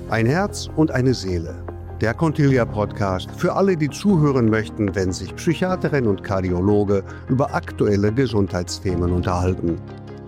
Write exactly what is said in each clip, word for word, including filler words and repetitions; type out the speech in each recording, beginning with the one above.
Ein Herz und eine Seele. Der Contilia-Podcast für alle, die zuhören möchten, wenn sich Psychiaterin und Kardiologe über aktuelle Gesundheitsthemen unterhalten.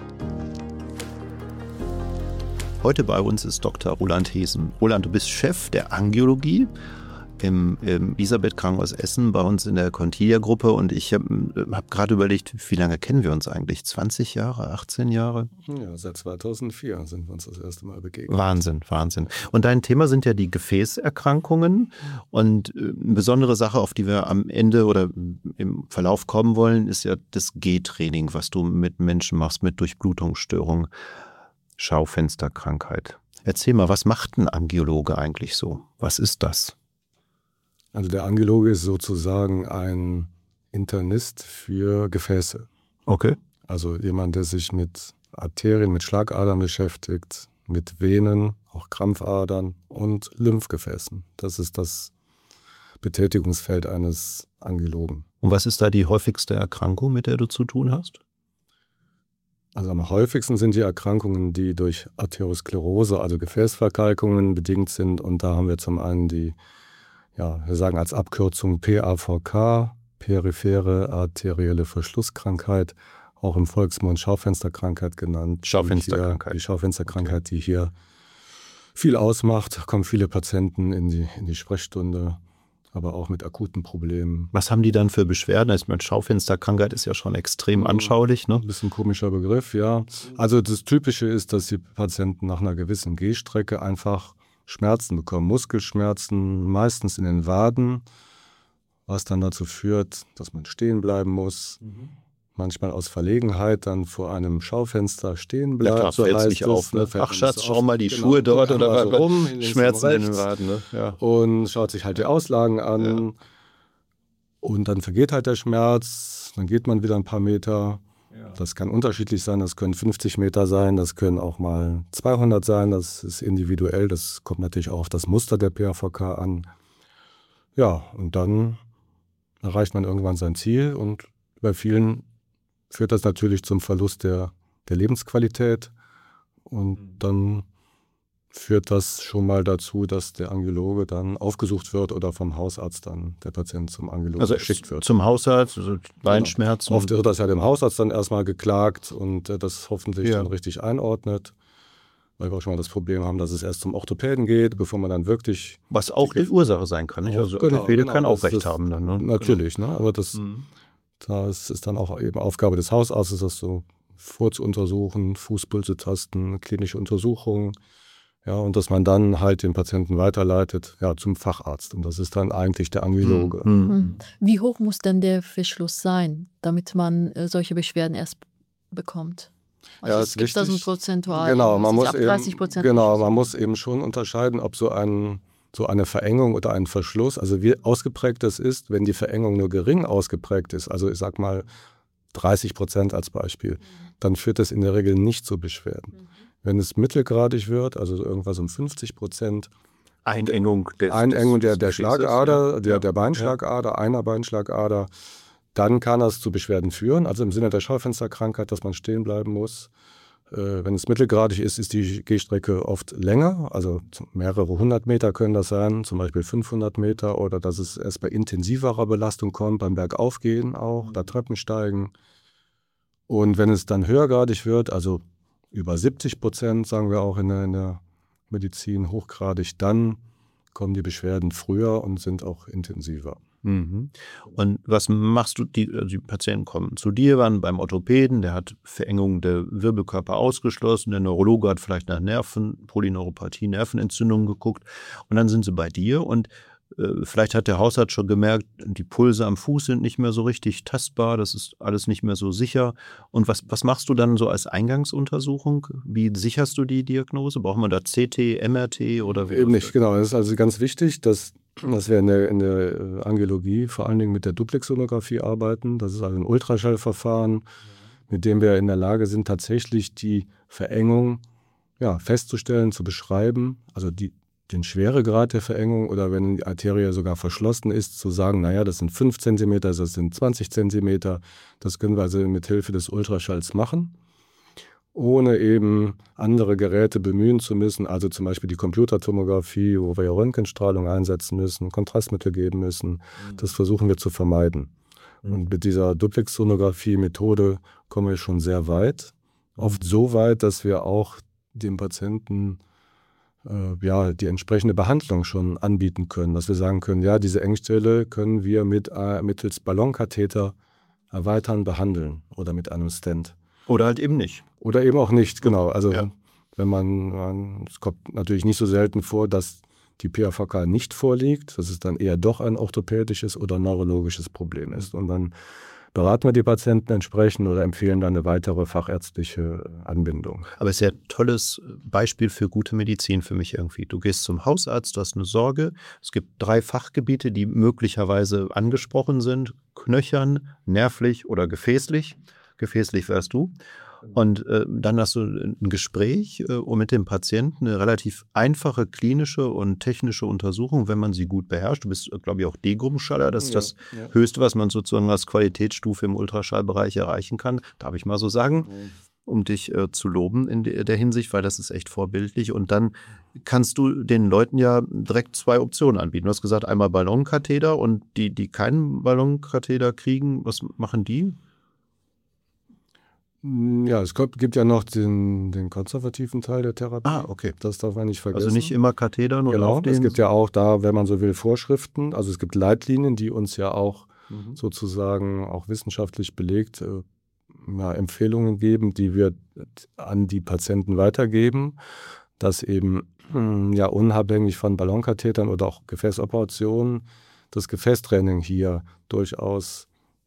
Heute bei uns ist Doktor Roland Hesen. Roland, du bist Chef der Angiologie im, im Elisabeth-Krankenhaus Essen bei uns in der Contilia-Gruppe. Und ich habe hab gerade überlegt, wie lange kennen wir uns eigentlich? zwanzig Jahre, achtzehn Jahre? Ja, seit zweitausendvier sind wir uns das erste Mal begegnet. Wahnsinn, Wahnsinn. Und dein Thema sind ja die Gefäßerkrankungen. Und eine besondere Sache, auf die wir am Ende oder im Verlauf kommen wollen, ist ja das G-Training, was du mit Menschen machst, mit Durchblutungsstörungen, Schaufensterkrankheit. Erzähl mal, was macht ein Angiologe eigentlich so? Was ist das? Also der Angiologe ist sozusagen ein Internist für Gefäße. Okay. Also jemand, der sich mit Arterien, mit Schlagadern beschäftigt, mit Venen, auch Krampfadern und Lymphgefäßen. Das ist das Betätigungsfeld eines Angiologen. Und was ist da die häufigste Erkrankung, mit der du zu tun hast? Also am häufigsten sind die Erkrankungen, die durch Arteriosklerose, also Gefäßverkalkungen bedingt sind. Und da haben wir zum einen die, ja, wir sagen als Abkürzung P A V K, periphere arterielle Verschlusskrankheit, auch im Volksmund Schaufensterkrankheit genannt. Schaufensterkrankheit. Die, die Schaufensterkrankheit, okay, die hier viel ausmacht. Da kommen viele Patienten in die, in die Sprechstunde, aber auch mit akuten Problemen. Was haben die dann für Beschwerden? Ich meine, Schaufensterkrankheit ist ja schon extrem anschaulich, ne? Ein bisschen komischer Begriff, ja. Also das Typische ist, dass die Patienten nach einer gewissen Gehstrecke einfach Schmerzen bekommen, Muskelschmerzen, meistens in den Waden, was dann dazu führt, dass man stehen bleiben muss. Mhm. Manchmal aus Verlegenheit dann vor einem Schaufenster stehen bleibt. Ja, klar, so fällt es nicht auf. Ne? Ach Schatz, schau mal die genau, Schuhe dort oder so rum, Schmerzen in den Waden. Ne? Ja. Und schaut sich halt die Auslagen an. Ja. Und dann vergeht halt der Schmerz, dann geht man wieder ein paar Meter. Ja. Das kann unterschiedlich sein, das können fünfzig Meter sein, das können auch mal zweihundert sein, das ist individuell, das kommt natürlich auch auf das Muster der P A V K an. Ja, und dann erreicht man irgendwann sein Ziel und bei vielen führt das natürlich zum Verlust der, der Lebensqualität und dann führt das schon mal dazu, dass der Angiologe dann aufgesucht wird oder vom Hausarzt dann der Patient zum Angiologen also geschickt wird. Zum Hausarzt, also Beinschmerzen. Genau. Oft wird das ja dem Hausarzt dann erstmal geklagt und äh, das hoffentlich ja. dann richtig einordnet, weil wir auch schon mal das Problem haben, dass es erst zum Orthopäden geht, bevor man dann wirklich... Was auch die Ursache sein kann, nicht? Also genau, Orthopäde genau, kann auch das, recht das, haben dann. Ne? Natürlich, genau. ne? aber das, mhm. das ist dann auch eben Aufgabe des Hausarztes, das so vorzuuntersuchen, Fußpulse tasten, klinische Untersuchungen. Ja, und dass man dann halt den Patienten weiterleitet ja, zum Facharzt. Und das ist dann eigentlich der Angiologe. Mhm. Wie hoch muss denn der Verschluss sein, damit man äh, solche Beschwerden erst bekommt? Also ja, es gibt da so ein Prozentual. Genau, man muss, dreißig eben, genau man muss eben schon unterscheiden, ob so, ein, so eine Verengung oder ein Verschluss, also wie ausgeprägt das ist, wenn die Verengung nur gering ausgeprägt ist, also ich sag mal dreißig Prozent als Beispiel, mhm. dann führt das in der Regel nicht zu Beschwerden. Mhm. Wenn es mittelgradig wird, also irgendwas um fünfzig Prozent, Einengung, des, Einengung der, der des Schlagader, ja. der, der Beinschlagader, ja. einer Beinschlagader, dann kann das zu Beschwerden führen. Also im Sinne der Schaufensterkrankheit, dass man stehen bleiben muss. Äh, wenn es mittelgradig ist, ist die Gehstrecke oft länger. Also mehrere hundert Meter können das sein, zum Beispiel fünfhundert Meter. Oder dass es erst bei intensiverer Belastung kommt, beim Bergaufgehen auch, mhm. da Treppensteigen. Und wenn es dann höhergradig wird, also über siebzig Prozent, sagen wir auch in der, in der Medizin, hochgradig, dann kommen die Beschwerden früher und sind auch intensiver. Mhm. Und was machst du? Die, also die Patienten kommen zu dir, waren beim Orthopäden, der hat Verengung der Wirbelkörper ausgeschlossen, der Neurologe hat vielleicht nach Nerven, Polyneuropathie, Nervenentzündungen geguckt und dann sind sie bei dir und äh, vielleicht hat der Hausarzt schon gemerkt, die Pulse am Fuß sind nicht mehr so richtig tastbar, das ist alles nicht mehr so sicher. Und was, was machst du dann so als Eingangsuntersuchung? Wie sicherst du die Diagnose? Braucht man da C T, M R T oder wie? Eben nicht, genau. Das ist also ganz wichtig, dass dass wir in der, in der Angiologie vor allen Dingen mit der Duplexsonographie arbeiten. Das ist also ein Ultraschallverfahren, mit dem wir in der Lage sind, tatsächlich die Verengung ja, festzustellen, zu beschreiben. Also die, den Schweregrad der Verengung oder wenn die Arterie sogar verschlossen ist, zu sagen, naja, das sind fünf Zentimeter, das sind zwanzig Zentimeter. Das können wir also mit Hilfe des Ultraschalls machen. ohne eben andere Geräte bemühen zu müssen, also zum Beispiel die Computertomographie, wo wir ja Röntgenstrahlung einsetzen müssen, Kontrastmittel geben müssen. Mhm. Das versuchen wir zu vermeiden. Mhm. Und mit dieser Duplexsonographie-Methode kommen wir schon sehr weit. Mhm. Oft so weit, dass wir auch dem Patienten äh, ja, die entsprechende Behandlung schon anbieten können. Dass wir sagen können, ja, diese Engstelle können wir mit, äh, mittels Ballonkatheter erweitern, behandeln oder mit einem Stent. Oder halt eben nicht. Oder eben auch nicht, genau. Also ja. wenn man, man, es kommt natürlich nicht so selten vor, dass die P A V K nicht vorliegt, dass es dann eher doch ein orthopädisches oder neurologisches Problem ist. Und dann beraten wir die Patienten entsprechend oder empfehlen dann eine weitere fachärztliche Anbindung. Aber es ist ja ein tolles Beispiel für gute Medizin für mich irgendwie. Du gehst zum Hausarzt, du hast eine Sorge. Es gibt drei Fachgebiete, die möglicherweise angesprochen sind. Knöchern, nervlich oder gefäßlich. Gefäßlich wärst du. Und äh, dann hast du ein Gespräch äh, mit dem Patienten, eine relativ einfache klinische und technische Untersuchung, wenn man sie gut beherrscht. Du bist, glaube ich, auch D-Gruppenschaller. Das ist ja, das ja. Höchste, was man sozusagen als Qualitätsstufe im Ultraschallbereich erreichen kann. Darf ich mal so sagen, ja. um dich äh, zu loben in de- der Hinsicht, weil das ist echt vorbildlich. Und dann kannst du den Leuten ja direkt zwei Optionen anbieten. Du hast gesagt, einmal Ballonkatheter und die, die keinen Ballonkatheter kriegen, was machen die? Ja, es gibt ja noch den, den konservativen Teil der Therapie. Ah, okay. Das darf man nicht vergessen. Also nicht immer Katheter, nur genau, auf den. Es gibt ja auch da, wenn man so will, Vorschriften. Also es gibt Leitlinien, die uns ja auch mhm. sozusagen auch wissenschaftlich belegt äh, ja, Empfehlungen geben, die wir an die Patienten weitergeben, dass eben mh, ja unabhängig von Ballonkathetern oder auch Gefäßoperationen das Gefäßtraining hier durchaus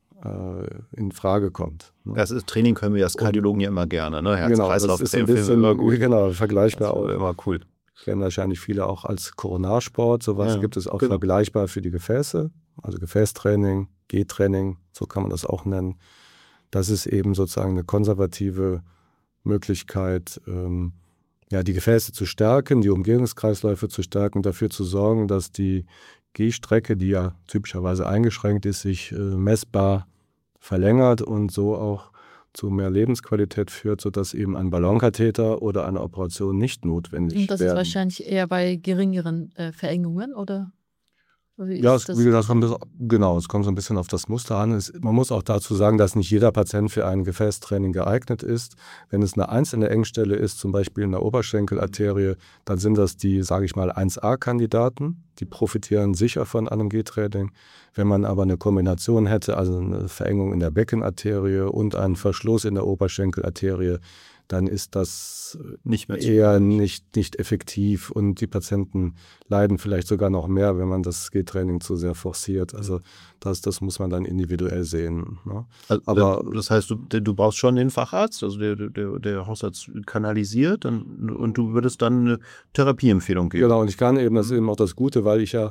in Frage kommt. Das ist, Training können wir als Kardiologen ja immer gerne, ne? Herz-Kreislauf genau, das ist ein bisschen immer gut. Genau, vergleichbar das auch. Immer cool. Kennen wahrscheinlich viele auch als Koronarsport. Sowas ja, gibt es auch genau. vergleichbar für die Gefäße. Also Gefäßtraining, Gehtraining, so kann man das auch nennen. Das ist eben sozusagen eine konservative Möglichkeit, ähm, ja, die Gefäße zu stärken, die Umgehungskreisläufe zu stärken, dafür zu sorgen, dass die Gehstrecke, die ja typischerweise eingeschränkt ist, sich äh, messbar verlängert und so auch zu mehr Lebensqualität führt, sodass eben ein Ballonkatheter oder eine Operation nicht notwendig ist. Und das werden. ist wahrscheinlich eher bei geringeren äh, Verengungen, oder? Wie ja, es, wie gesagt, kommt das, genau, es kommt so ein bisschen auf das Muster an. Es, man muss auch dazu sagen, dass nicht jeder Patient für ein Gefäßtraining geeignet ist. Wenn es eine einzelne Engstelle ist, zum Beispiel in der Oberschenkelarterie, dann sind das die, sage ich mal, eins A-Kandidaten. Die profitieren sicher von einem G-Training. Wenn man aber eine Kombination hätte, also eine Verengung in der Beckenarterie und einen Verschluss in der Oberschenkelarterie, dann ist das nicht mehr eher nicht, nicht effektiv und die Patienten leiden vielleicht sogar noch mehr, wenn man das G-Training zu sehr forciert. Also das, das muss man dann individuell sehen. Ne? Also, aber das heißt, du, du brauchst schon den Facharzt, also der, der, der Hausarzt kanalisiert dann, und du würdest dann eine Therapieempfehlung geben. Genau, und ich kann eben, das ist eben auch das Gute, weil ich ja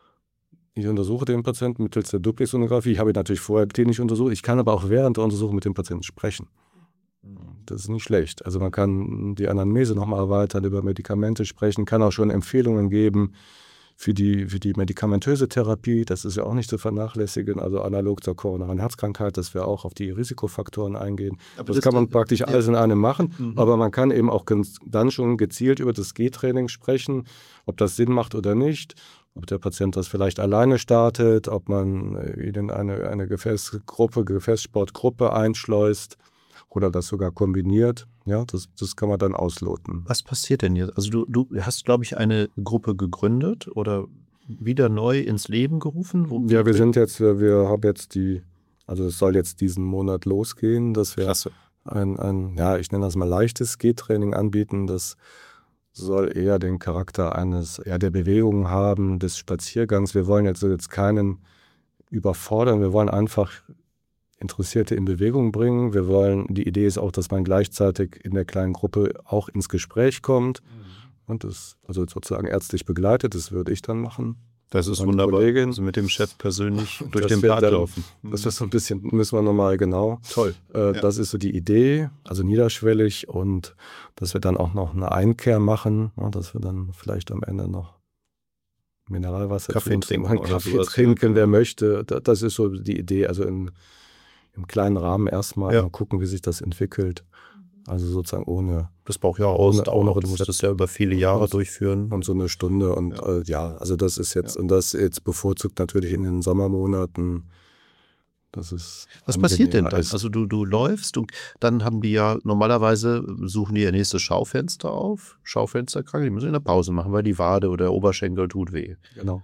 Ich untersuche den Patienten mittels der Duplexsonographie. Ich habe ihn natürlich vorher klinisch untersucht. Ich kann aber auch während der Untersuchung mit dem Patienten sprechen. Das ist nicht schlecht. Also man kann die Anamnese nochmal erweitern, über Medikamente sprechen, kann auch schon Empfehlungen geben für die, für die medikamentöse Therapie. Das ist ja auch nicht zu vernachlässigen, also analog zur koronaren Herzkrankheit, dass wir auch auf die Risikofaktoren eingehen. Aber das, das kann man praktisch ja. alles in einem machen, mhm. aber man kann eben auch dann schon gezielt über das G-Training sprechen, ob das Sinn macht oder nicht. Ob der Patient das vielleicht alleine startet, ob man ihn in eine, eine Gefäßgruppe, Gefäßsportgruppe einschleust oder das sogar kombiniert. Ja, das, das kann man dann ausloten. Was passiert denn jetzt? Also du, du hast, glaube ich, eine Gruppe gegründet oder wieder neu ins Leben gerufen? Wo ja, wir sind jetzt, wir haben jetzt die, also es soll jetzt diesen Monat losgehen, dass wir Klasse. ein, ein, ja, ich nenne das mal leichtes G-Training anbieten, das soll eher den Charakter eines, eher der Bewegung haben, des Spaziergangs. Wir wollen jetzt, jetzt keinen überfordern, wir wollen einfach Interessierte in Bewegung bringen. Wir wollen, die Idee ist auch, dass man gleichzeitig in der kleinen Gruppe auch ins Gespräch kommt mhm. und das also sozusagen ärztlich begleitet, das würde ich dann machen. Das ist wunderbar, Kollegin. Also mit dem Chef persönlich durch den Park laufen. Das ist so ein bisschen, müssen wir nochmal genau. Toll. Äh, ja. Das ist so die Idee, also niederschwellig und dass wir dann auch noch eine Einkehr machen, ja, dass wir dann vielleicht am Ende noch Mineralwasser Kaffee trinken, oder Kaffee trinken, wer möchte. Das ist so die Idee, also in, im kleinen Rahmen erstmal ja. mal gucken, wie sich das entwickelt. Also sozusagen ohne. Das braucht ja auch Ausdauer. Ohne, Du musst das ja über viele Jahre durchführen. Und so eine Stunde. Und ja, äh, ja also das ist jetzt, ja. und das jetzt bevorzugt natürlich in den Sommermonaten. Das ist Was passiert denn dann? Also du, du läufst und dann haben die ja normalerweise, suchen die ihr nächstes Schaufenster auf, Schaufensterkranke, die müssen eine Pause machen, weil die Wade oder der Oberschenkel tut weh. Genau.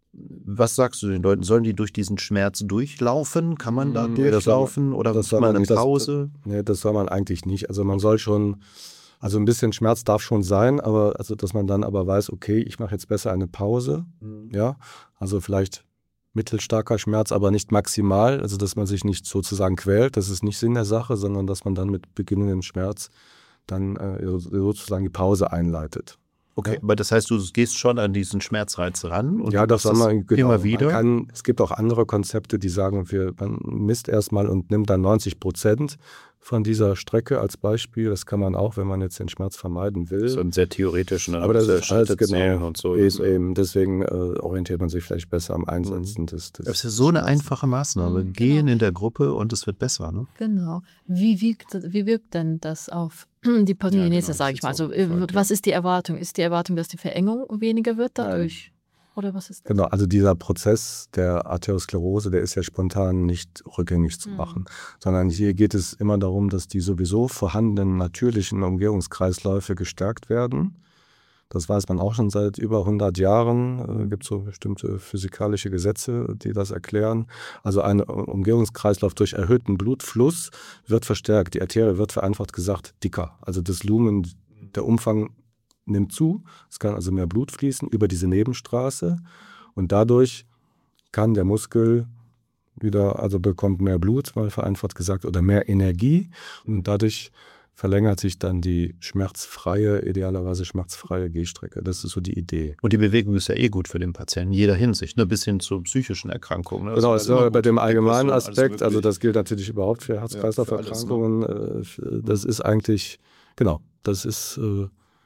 Was sagst du den Leuten? Sollen die durch diesen Schmerz durchlaufen? Kann man da nee, durchlaufen oder das soll man eine das, Pause? Das, nee, das soll man eigentlich nicht. Also man soll schon, also ein bisschen Schmerz darf schon sein, aber also dass man dann aber weiß, okay, ich mache jetzt besser eine Pause. Mhm. Ja, also vielleicht mittelstarker Schmerz, aber nicht maximal, also dass man sich nicht sozusagen quält, das ist nicht Sinn der Sache, sondern dass man dann mit beginnendem Schmerz dann äh, sozusagen die Pause einleitet. Okay, ja. aber das heißt, du gehst schon an diesen Schmerzreiz ran? Und ja, das soll man genau, immer wieder. Man kann, es gibt auch andere Konzepte, die sagen, wir, man misst erstmal und nimmt dann neunzig Prozent von dieser Strecke als Beispiel. Das kann man auch, wenn man jetzt den Schmerz vermeiden will. So ein sehr theoretischen, aber das ist alles genau und so. Ist eben, deswegen äh, orientiert man sich vielleicht besser am Einsetzen. Mhm. Des, des das ist ja so eine einfache Maßnahme. Mhm, Gehen genau. in der Gruppe und es wird besser. Ne? Genau. Wie wirkt, wie wirkt denn das auf die Pathogenese, ja, genau, sage ich mal? Also gefragt, was ist die Erwartung? Ist die Erwartung, dass die Verengung weniger wird dadurch? Nein. Oder was ist das? Genau, also dieser Prozess der Arteriosklerose, der ist ja spontan nicht rückgängig zu machen, mhm. sondern hier geht es immer darum, dass die sowieso vorhandenen natürlichen Umgehungskreisläufe gestärkt werden. Das weiß man auch schon seit über hundert Jahren. Es gibt so bestimmte physikalische Gesetze, die das erklären. Also ein Umgehungskreislauf durch erhöhten Blutfluss wird verstärkt. Die Arterie wird vereinfacht gesagt dicker. Also das Lumen, der Umfang nimmt zu. Es kann also mehr Blut fließen über diese Nebenstraße. Und dadurch kann der Muskel wieder, also bekommt mehr Blut, mal vereinfacht gesagt, oder mehr Energie. Und dadurch verlängert sich dann die schmerzfreie, idealerweise schmerzfreie Gehstrecke. Das ist so die Idee. Und die Bewegung ist ja eh gut für den Patienten, in jeder Hinsicht, ne? Bis hin zu psychischen Erkrankungen. Ne? Genau, also also bei dem allgemeinen Aspekt, also das gilt natürlich überhaupt für Herz-Kreislauf-Erkrankungen. Ja, ne? Das ist eigentlich, genau, das ist äh,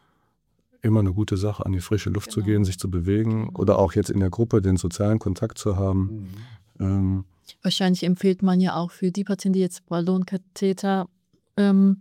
immer eine gute Sache, an die frische Luft genau. zu gehen, sich zu bewegen genau. oder auch jetzt in der Gruppe den sozialen Kontakt zu haben. Mhm. Ähm, Wahrscheinlich empfiehlt man ja auch für die Patienten, die jetzt Ballonkatheter ähm,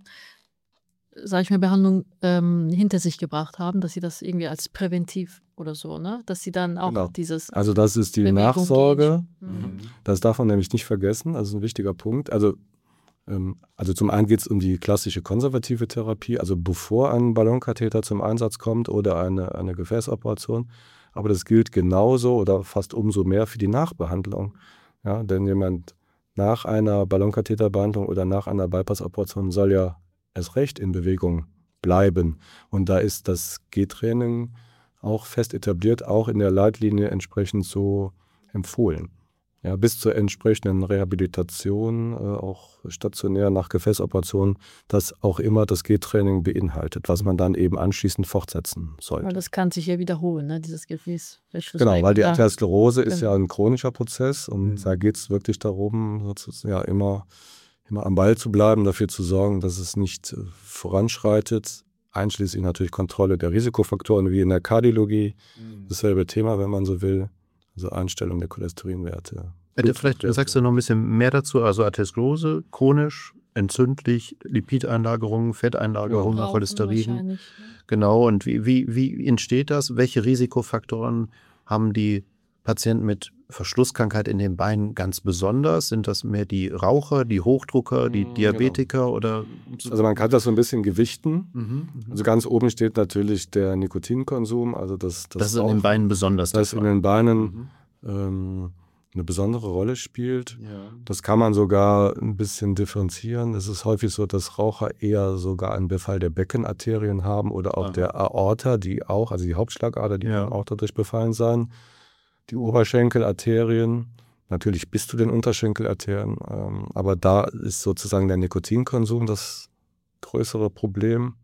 sage ich mal, Behandlung ähm, hinter sich gebracht haben, dass sie das irgendwie als präventiv oder so, ne? Dass sie dann auch genau. dieses Also das ist die Bewegung Nachsorge. Mhm. Das darf man nämlich nicht vergessen. Also ein wichtiger Punkt. Also, ähm, also zum einen geht es um die klassische konservative Therapie, also bevor ein Ballonkatheter zum Einsatz kommt oder eine, eine Gefäßoperation. Aber das gilt genauso oder fast umso mehr für die Nachbehandlung. Ja, denn jemand nach einer Ballonkatheterbehandlung oder nach einer Bypass-Operation soll ja erst recht in Bewegung bleiben. Und da ist das Gehtraining auch fest etabliert, auch in der Leitlinie entsprechend so empfohlen. Ja, bis zur entsprechenden Rehabilitation, äh, auch stationär nach Gefäßoperationen, das auch immer das Gehtraining beinhaltet, was man dann eben anschließend fortsetzen sollte. Weil das kann sich ja wiederholen, ne? Dieses Gefäß. Genau, weil die Arteriosklerose ist genau. ja ein chronischer Prozess und mhm. da geht es wirklich darum, sozusagen, ja, immer immer am Ball zu bleiben, dafür zu sorgen, dass es nicht äh, voranschreitet, einschließlich natürlich Kontrolle der Risikofaktoren wie in der Kardiologie. Mhm. Dasselbe Thema, wenn man so will, also Einstellung der Cholesterinwerte. Ja, vielleicht sagst du noch ein bisschen mehr dazu, also Arteriosklerose, chronisch, entzündlich, Lipideinlagerungen, Fetteinlagerungen, ja, Cholesterin. Genau, und wie, wie, wie entsteht das? Welche Risikofaktoren haben die Patienten mit Verschlusskrankheit in den Beinen ganz besonders? Sind das mehr die Raucher, die Hochdrucker, die Diabetiker genau. oder? Also man kann das so ein bisschen gewichten. Mhm, also ganz oben steht natürlich der Nikotinkonsum. Also das, das, das ist in den Beinen besonders. Das in den Beinen mhm. ähm, eine besondere Rolle spielt. Ja. Das kann man sogar ein bisschen differenzieren. Es ist häufig so, dass Raucher eher sogar einen Befall der Beckenarterien haben oder auch Aha. der Aorta, die auch, also die Hauptschlagader, die ja. kann auch dadurch befallen sein. Die Oberschenkelarterien, natürlich bis zu den Unterschenkelarterien, ähm, aber da ist sozusagen der Nikotinkonsum das größere Problem.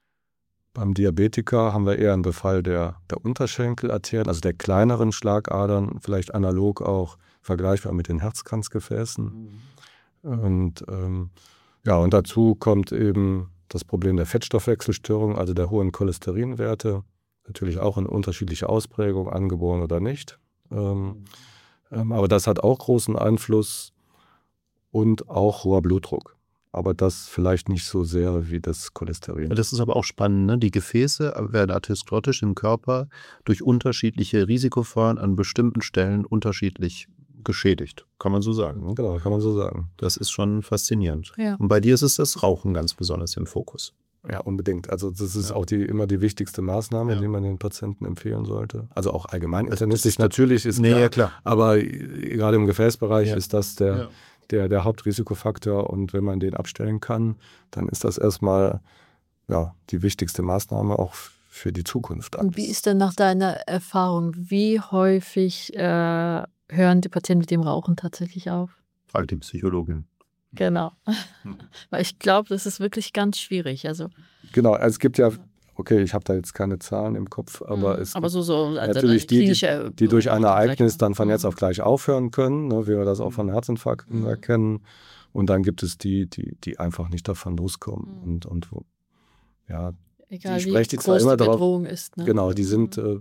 Beim Diabetiker haben wir eher einen Befall der, der Unterschenkelarterien, also der kleineren Schlagadern, vielleicht analog auch vergleichbar mit den Herzkranzgefäßen. Mhm. Und, ähm, ja, und dazu kommt eben das Problem der Fettstoffwechselstörung, also der hohen Cholesterinwerte, natürlich auch in unterschiedlicher Ausprägung, angeboren oder nicht. Ähm, ähm, aber das hat auch großen Einfluss und auch hoher Blutdruck. aber das vielleicht nicht so sehr wie das Cholesterin. Das ist aber auch spannend, ne? Die Gefäße werden atherosklerotisch im Körper durch unterschiedliche Risikofaktoren an bestimmten Stellen unterschiedlich geschädigt, kann man so sagen. Genau, kann man so sagen. Das ist schon faszinierend. Ja. Und bei dir ist es das Rauchen ganz besonders im Fokus. Ja, unbedingt. Also das ist Ja. auch die, immer die wichtigste Maßnahme, Ja. die man den Patienten empfehlen sollte. Also auch allgemein internistisch natürlich ist Nee, klar, ja, klar. aber gerade im Gefäßbereich Ja. ist das der, Ja. der, der Hauptrisikofaktor und wenn man den abstellen kann, dann ist das erstmal ja, die wichtigste Maßnahme auch für die Zukunft. Und wie ist denn nach deiner Erfahrung, wie häufig äh, hören die Patienten mit dem Rauchen tatsächlich auf? Fragt die Psychologin. Genau. Weil ich glaube, das ist wirklich ganz schwierig. Also, Genau, also es gibt ja, okay, ich habe da jetzt keine Zahlen im Kopf, aber es aber so, so also natürlich die, die, klinische die durch ein Beobachtung Ereignis vielleicht. dann von jetzt Mhm. auf gleich aufhören können, ne, wie wir das auch von Herzinfarkten Mhm. erkennen. Und dann gibt es die, die, die einfach nicht davon loskommen. Mhm. Und, und wo, ja, Egal, ich wie spreche die zwar groß immer die darauf- Bedrohung ist. Ne? genau, die sind, äh,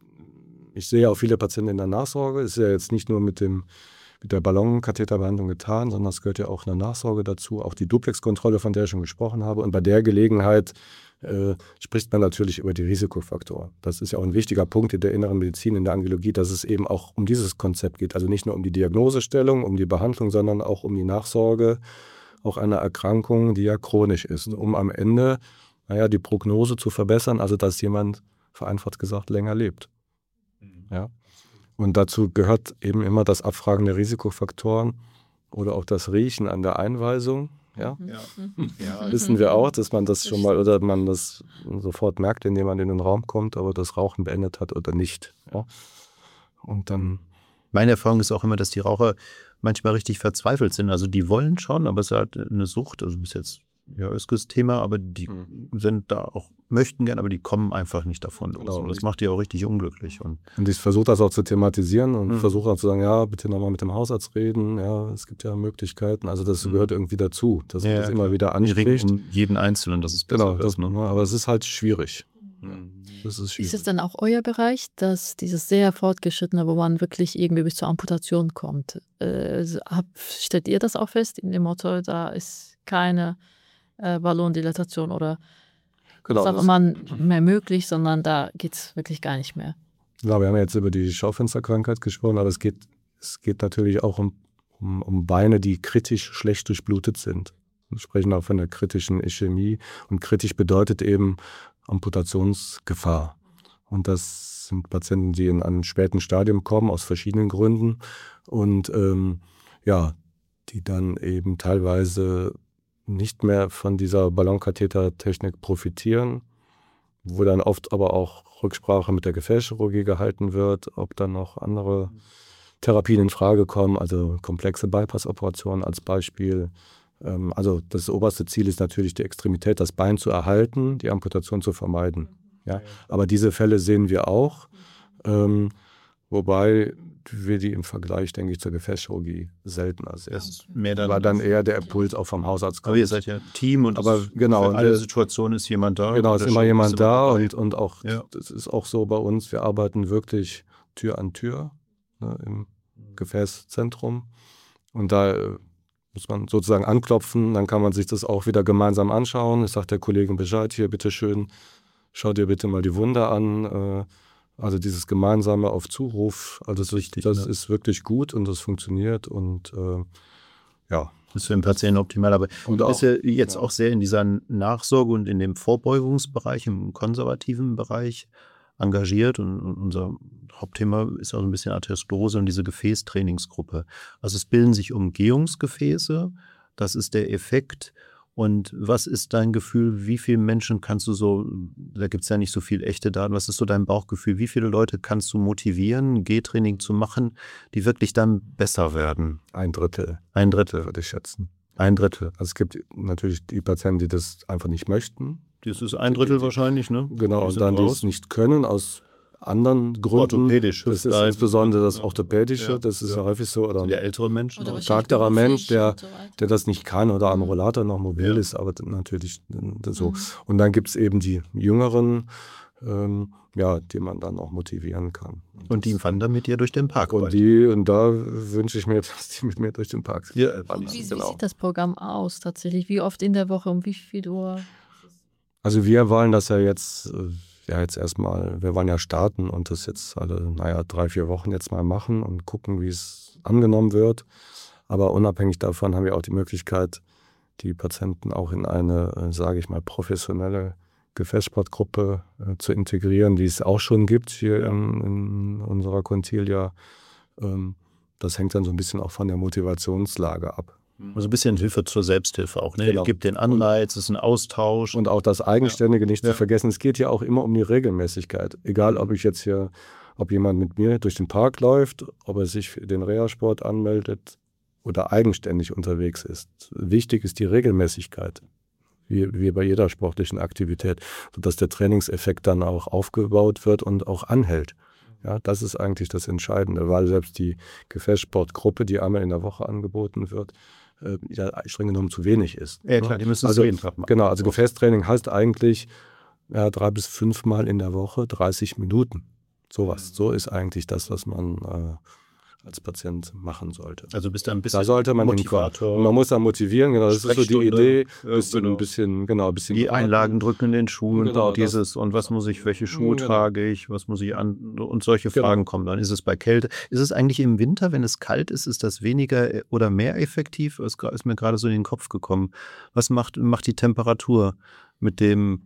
ich sehe auch viele Patienten in der Nachsorge. Es ist ja jetzt nicht nur mit dem mit der Ballonkatheterbehandlung getan, sondern es gehört ja auch eine Nachsorge dazu, auch die Duplexkontrolle, von der ich schon gesprochen habe. Und bei der Gelegenheit äh, spricht man natürlich über die Risikofaktoren. Das ist ja auch ein wichtiger Punkt in der inneren Medizin, in der Angiologie, dass es eben auch um dieses Konzept geht. Also nicht nur um die Diagnosestellung, um die Behandlung, sondern auch um die Nachsorge, auch einer Erkrankung, die ja chronisch ist, um am Ende, naja, die Prognose zu verbessern, also dass jemand, vereinfacht gesagt, länger lebt. Ja. Und dazu gehört eben immer das Abfragen der Risikofaktoren oder auch das Riechen an der Einweisung. Ja. Ja. Mhm. Ja. Wissen wir auch, dass man das schon mal oder man das sofort merkt, indem man in den Raum kommt, aber das Rauchen beendet hat oder nicht. Ja. Und dann. Meine Erfahrung ist auch immer, dass die Raucher manchmal richtig verzweifelt sind. Also die wollen schon, aber es ist halt eine Sucht. Also bis jetzt ja Özges Thema, aber die Mhm. sind da auch, möchten gern, aber die kommen einfach nicht davon los. Genau. Und das macht die auch richtig unglücklich. Und Und ich versuche das auch zu thematisieren und Mhm. versuche auch zu sagen, ja, bitte nochmal mit dem Hausarzt reden, ja, es gibt ja Möglichkeiten. Also das Mhm. gehört irgendwie dazu, dass man Ja, das ja, immer klar. wieder die reden anspricht. um jeden Einzelnen, das ist besser Genau, das, wird, ne? aber es ist halt schwierig. Mhm. Das ist schwierig. Ist es dann auch euer Bereich, dass dieses sehr fortgeschrittene, wo man wirklich irgendwie bis zur Amputation kommt? Äh, hab, stellt ihr das auch fest in dem Motto, da ist keine äh, Ballondilatation oder Genau, sagt das- man mehr möglich, sondern da geht es wirklich gar nicht mehr? Genau, wir haben ja jetzt über die Schaufensterkrankheit gesprochen, aber es geht, es geht natürlich auch um, um, um Beine, die kritisch schlecht durchblutet sind. Wir sprechen auch von der kritischen Ischämie und kritisch bedeutet eben Amputationsgefahr. Und das sind Patienten, die in einem späten Stadium kommen, aus verschiedenen Gründen und ähm, ja, die dann eben teilweise nicht mehr von dieser Ballonkathetertechnik profitieren, wo dann oft aber auch Rücksprache mit der Gefäßchirurgie gehalten wird, ob dann noch andere Therapien in Frage kommen, also komplexe Bypass-Operationen als Beispiel. Ähm, also das oberste Ziel ist natürlich die Extremität, das Bein zu erhalten, die Amputation zu vermeiden. Ja? Aber diese Fälle sehen wir auch, ähm, wobei wir die im Vergleich, denke ich, zur Gefäßchirurgie seltener sehen. Das ist mehr dann, War dann eher der Impuls auch vom Hausarzt kommt. aber ihr seid ja Team und Aber es- genau, für und alle der- Situationen ist jemand da. Genau, es Der ist immer Chef jemand da dabei. und, und auch, Ja. das ist auch so bei uns, wir arbeiten wirklich Tür an Tür, ne, im Gefäßzentrum und da äh, muss man sozusagen anklopfen, dann kann man sich das auch wieder gemeinsam anschauen. Ich sage der Kollegin Bescheid, hier bitteschön, schau dir bitte mal die Wunde an, äh, also dieses gemeinsame auf Zuruf, also das, Richtig, das ne? ist wirklich gut und das funktioniert und äh, ja. Das ist für den Patienten optimal, aber Und du auch, bist ja jetzt ja. auch sehr in dieser Nachsorge und in dem Vorbeugungsbereich, im konservativen Bereich engagiert und und unser Hauptthema ist auch ein bisschen Atherosklerose und diese Gefäßtrainingsgruppe. Also es bilden sich Umgehungsgefäße, das ist der Effekt. Und was ist dein Gefühl, wie viele Menschen kannst du so, da gibt es ja nicht so viel echte Daten, was ist so dein Bauchgefühl, wie viele Leute kannst du motivieren, G-Training zu machen, die wirklich dann besser werden? ein Drittel, Ein Drittel, würde ich schätzen. ein Drittel. Also es gibt natürlich die Patienten, die das einfach nicht möchten. Das ist ein Drittel wahrscheinlich, ne? Genau, Die und sind dann die raus. es nicht können aus anderen Gründen. Orthopädisch, Das ist Hüftleiden. insbesondere das Ja. Orthopädische, Ja. das ist ja Ja. häufig so. Oder Der ältere Menschen. Oder auch. wahrscheinlich betagterer Mensch, beruflich der, und so weiter. der das nicht kann oder am Mhm. Rollator noch mobil Ja. ist, aber natürlich so. Mhm. Und dann gibt es eben die Jüngeren, ähm, ja, die man dann auch motivieren kann. Und die wandern mit dir durch den Park. Und, die, und da wünsche ich mir, dass die mit mir durch den Park ja, wandern. Wie, Genau. wie sieht das Programm aus tatsächlich? Wie oft in der Woche, um wie viel Uhr? Also wir wollen das ja jetzt, ja jetzt erstmal, wir wollen ja starten und das jetzt alle, naja, drei, vier Wochen jetzt mal machen und gucken, wie es angenommen wird. Aber unabhängig davon haben wir auch die Möglichkeit, die Patienten auch in eine, sage ich mal, professionelle Gefäßsportgruppe äh, zu integrieren, die es auch schon gibt hier ja. in, in unserer Contilia. Ähm, das hängt dann so ein bisschen auch von der Motivationslage ab. Also ein bisschen Hilfe zur Selbsthilfe auch. Ne? Genau. Es gibt den Anreiz, es ist ein Austausch. Und auch das Eigenständige ja. nicht ja. zu vergessen. Es geht ja auch immer um die Regelmäßigkeit. Egal, ob ich jetzt hier, ob jemand mit mir durch den Park läuft, ob er sich für den Reha-Sport anmeldet oder eigenständig unterwegs ist. Wichtig ist die Regelmäßigkeit. Wie, wie bei jeder sportlichen Aktivität, sodass der Trainingseffekt dann auch aufgebaut wird und auch anhält. Ja, das ist eigentlich das Entscheidende, weil selbst die Gefäßsportgruppe, die einmal in der Woche angeboten wird, äh, ja streng genommen zu wenig ist. Ja klar, die müssen also, es jeden Tag machen. Genau, also Gefäßtraining heißt eigentlich ja, drei bis fünfmal in der Woche dreißig Minuten. Sowas. So ist eigentlich das, was man äh, als Patient machen sollte. Also bist du ein bisschen da sollte man Motivator. Man muss dann motivieren, genau, das ist so die Idee. Ja, bisschen, genau. Ein bisschen, genau, ein bisschen die Einlagen drücken in den Schuhen genau, und dieses und was muss ich, welche Schuhe genau. trage ich, was muss ich an und solche genau. Fragen kommen. Dann ist es bei Kälte. Ist es eigentlich im Winter, wenn es kalt ist, ist das weniger oder mehr effektiv? Das ist mir gerade so in den Kopf gekommen. Was macht, macht die Temperatur mit dem,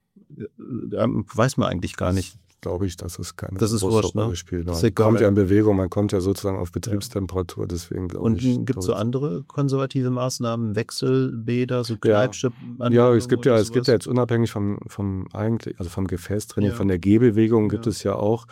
weiß man eigentlich gar nicht. Glaube ich, dass es keine das ist wurscht, ne? spielt. Das Man kommt ja in Bewegung, man kommt ja sozusagen auf Betriebstemperatur, deswegen glaube Und ich. gibt es so andere konservative Maßnahmen, Wechselbäder, so Kneipsche? Ja, ja es gibt ja, es gibt ja jetzt unabhängig vom, vom eigentlich, also vom Gefäßtraining, ja. von der Gehbewegung gibt ja. es ja auch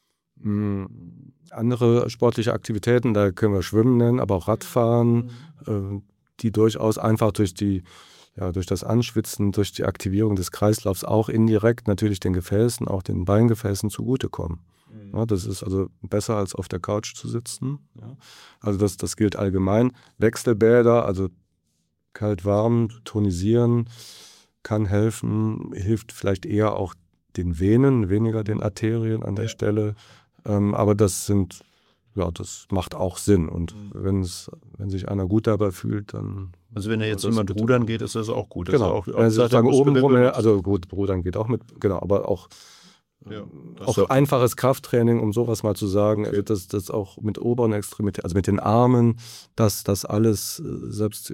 mh, andere sportliche Aktivitäten, da können wir Schwimmen nennen, aber auch Radfahren, mhm. äh, die durchaus einfach durch die Ja, durch das Anschwitzen, durch die Aktivierung des Kreislaufs auch indirekt natürlich den Gefäßen, auch den Beingefäßen zugutekommen. Mhm. Ja, das ist also besser als auf der Couch zu sitzen. Ja. Also das, das gilt allgemein. Wechselbäder, also kalt-warm, tonisieren, kann helfen, hilft vielleicht eher auch den Venen, weniger den Arterien an der ja. Stelle. Ähm, aber das sind, ja, das macht auch Sinn. Und mhm. wenn es, wenn sich einer gut dabei fühlt, dann. Also wenn er jetzt jemand rudern geht, ist das auch gut. Das genau. Ist auch, also sozusagen oben rum, also gut, rudern geht auch mit, genau, aber auch, ja, auch einfaches Krafttraining, um sowas mal zu sagen, okay. dass das auch mit oberen Extremitäten, also mit den Armen, dass das alles, selbst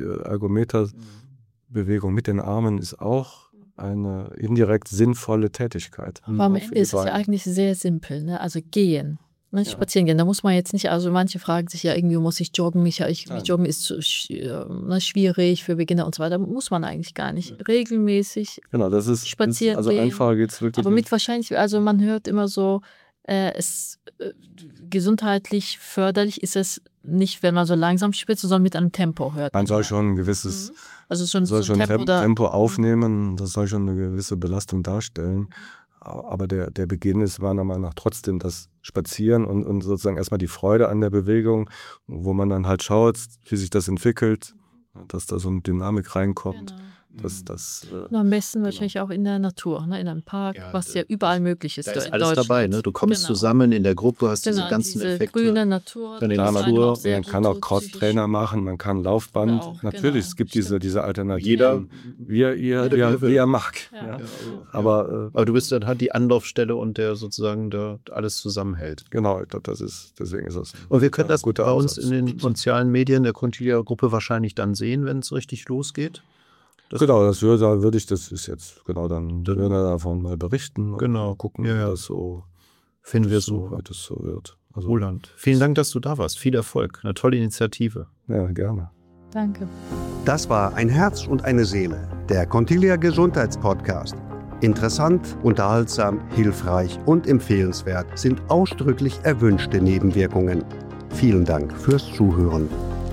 Ergometerbewegung mit den Armen ist auch eine indirekt sinnvolle Tätigkeit. Aber am Ende ist es ja eigentlich sehr simpel, ne? Also gehen. Ne, spazieren gehen, da muss man jetzt nicht, also manche fragen sich ja irgendwie, muss ich joggen, ich, ich, joggen ist so, ne, schwierig für Beginner und so weiter, muss man eigentlich gar nicht. Regelmäßig genau, das ist, spazieren ist also gehen. einfacher geht's wirklich. Aber mit wahrscheinlich, also man hört immer so, äh, es äh, gesundheitlich förderlich ist es nicht, wenn man so langsam spitzt, sondern mit einem Tempo hört. Man soll schon ein gewisses mhm. also schon soll so schon Tempo, Tempo, Tempo aufnehmen, das soll schon eine gewisse Belastung darstellen. Aber der, der Beginn ist meiner Meinung nach trotzdem das Spazieren und, und sozusagen erstmal die Freude an der Bewegung, wo man dann halt schaut, wie sich das entwickelt, dass da so eine Dynamik reinkommt. Genau. Das, das, äh, und am besten genau. wahrscheinlich auch in der Natur, ne? In einem Park, ja, was ja überall möglich ist. Da ist alles dabei, ne? Du kommst genau. zusammen in der Gruppe, hast genau, diese ganzen diese Effekte. Grüne Natur. Dann in der Natur. Man kann auch Crosstrainer machen, man kann Laufband. Auch, Natürlich, genau, es gibt diese, diese Alternativen. Jeder, wie er, ihr, ja. wie er mag. Ja. Ja. Ja. Aber, äh, Aber du bist dann halt die Anlaufstelle und der sozusagen der alles zusammenhält. Genau, ich glaube, das ist, deswegen ist das. Und wir können das bei Ansatz. uns in den sozialen Medien der Contilia-Gruppe wahrscheinlich dann sehen, wenn es richtig losgeht. Das genau, das würde, da würde ich, das ist jetzt, genau, dann würden wir davon mal berichten. Genau. Und gucken, ja, ja. wie das so, finden wir so, so, wie das so wird. Also, Roland, vielen Dank, dass du da warst. Viel Erfolg. Eine tolle Initiative. Ja, gerne. Danke. Das war Ein Herz und eine Seele, der Contilia Gesundheitspodcast. Interessant, unterhaltsam, hilfreich und empfehlenswert sind ausdrücklich erwünschte Nebenwirkungen. Vielen Dank fürs Zuhören.